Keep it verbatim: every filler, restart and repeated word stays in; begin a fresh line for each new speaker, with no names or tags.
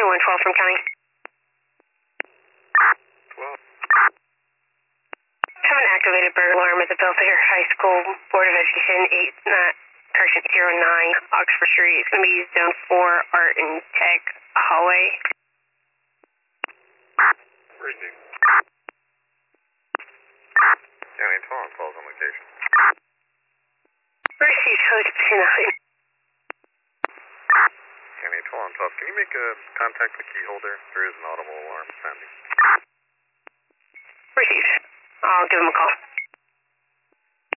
one twelve from county.
twelve.
Have an activated burglar alarm at the Belfair High School Board of Education, eight, uh, correction, zero nine, Oxford Street. It's going to be zone four, art and tech hallway.
Received. County twelve calls on location.
Received, code two nine.
County twelve twelve, can you make a contact with the key holder? There is an audible alarm sounding.
Received. I'll give him a call.